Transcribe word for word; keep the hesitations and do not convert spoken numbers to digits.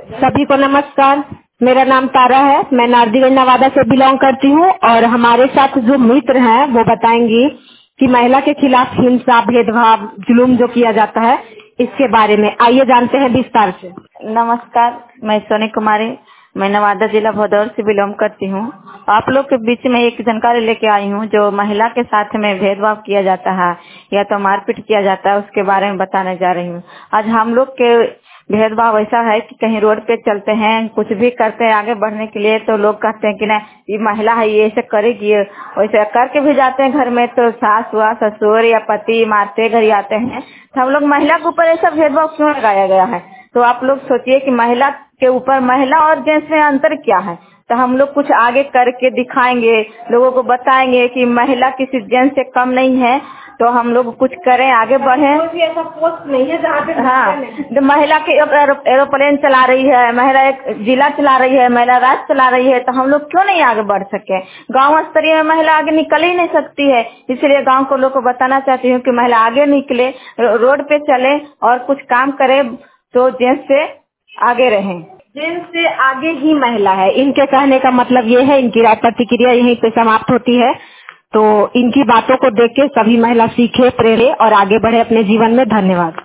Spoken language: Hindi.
सभी को नमस्कार। मेरा नाम तारा है। मैं नारदीगंज नवादा से बिलोंग करती हूँ और हमारे साथ जो मित्र हैं वो बताएंगी कि महिला के खिलाफ हिंसा, भेदभाव, जुलूम जो किया जाता है इसके बारे में। आइए जानते हैं विस्तार से। नमस्कार, मैं सोनी कुमारी, मैं नवादा जिला भदौर से बिलोंग करती हूँ। आप लोग के बीच में एक जानकारी लेके आई हूँ। जो महिला के साथ में भेदभाव किया जाता है या तो मारपीट किया जाता है, उसके बारे में बताने जा रही हूँ। आज हम लोग के भेदभाव ऐसा है कि कहीं रोड पे चलते हैं, कुछ भी करते हैं आगे बढ़ने के लिए, तो लोग कहते हैं कि ना ये महिला है, ये ऐसे करेगी, वैसे करके भी जाते हैं घर में, तो सास हुआ, ससुर या पति मारते घर आते हैं। तो हम लोग महिला के ऊपर ऐसा भेदभाव क्यों लगाया गया है? तो आप लोग सोचिए कि महिला के ऊपर, महिला और जेंट्स में अंतर क्या है। तो हम लोग कुछ आगे करके दिखाएंगे, लोगों को बताएंगे कि महिला किसी जेंट्स से कम नहीं है। तो हम लोग कुछ करें, आगे बढ़े। कोई भी ऐसा पोस्ट नहीं है जहाँ पे हाँ, तो महिला के एरोप्लेन चला रही है, महिला एक जिला चला रही है, महिला राज्य चला रही है, तो हम लोग क्यों नहीं आगे बढ़ सके? गांव स्तरीय में महिला आगे निकल ही नहीं सकती है। इसलिए गांव को लोग को बताना चाहती हूँ कि महिला आगे निकले, रोड पे चले और कुछ काम करे, तो जेंट्स से आगे रहें। जेंट्स से आगे ही महिला है। इनके कहने का मतलब ये है। इनकी राय प्रतिक्रिया यहीं पे समाप्त होती है। तो इनकी बातों को देख के सभी महिला सीखे, प्रेरे और आगे बढ़े अपने जीवन में। धन्यवाद।